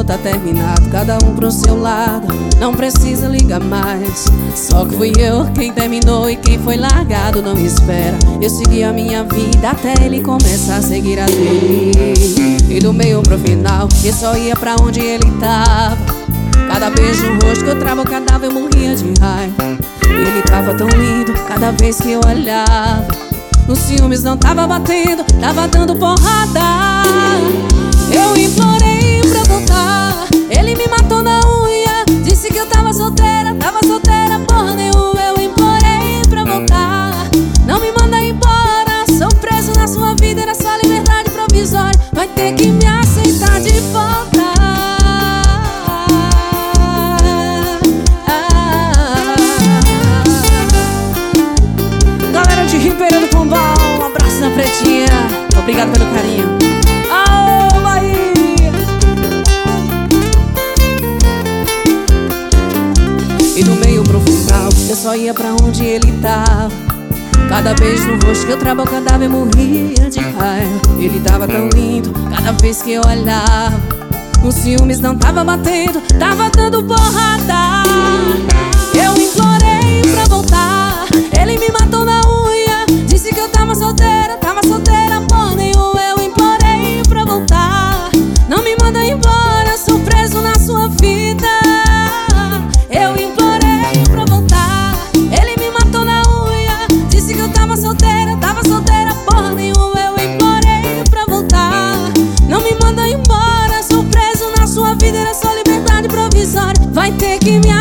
tá terminado, cada um pro seu lado, não precisa ligar mais. Só que fui eu quem terminou e quem foi largado não me espera. Eu segui a minha vida até ele começar a seguir a dele. E do meio pro final, eu só ia pra onde ele tava. Cada beijo no rosto que eu travo, cada vez eu morria de raiva. Ele tava tão lindo, cada vez que eu olhava. Os ciúmes não tava batendo, tava dando porrada. Eu implorei pra voltar, ele me matou na unha. Disse que eu tava solteira porra nenhuma. Eu implorei pra voltar, não me manda embora. Sou preso na sua vida e na sua liberdade provisória. Vai ter que me aceitar de volta. Galera de Ribeirão do Pombal, um abraço na Pretinha. Obrigado pelo carinho. Aô, Bahia! E do meio pro final, eu só ia pra onde ele tava. Cada beijo no rosto que eu travo, cada vez morria de raiva. Ele tava tão lindo, cada vez que eu olhava. Os ciúmes não tava batendo, tava dando porrada. Eu implorei pra voltar, ele me matou na unha. Disse que eu tava solteira porra nenhuma. Eu implorei pra voltar, não me manda embora. Sou preso na sua vida. Eu implorei pra voltar, ele me matou na unha. Disse que eu tava solteira porra nenhuma. Eu implorei pra voltar, não me manda embora. Sou preso na sua vida e na sua liberdade provisória. Vai ter que me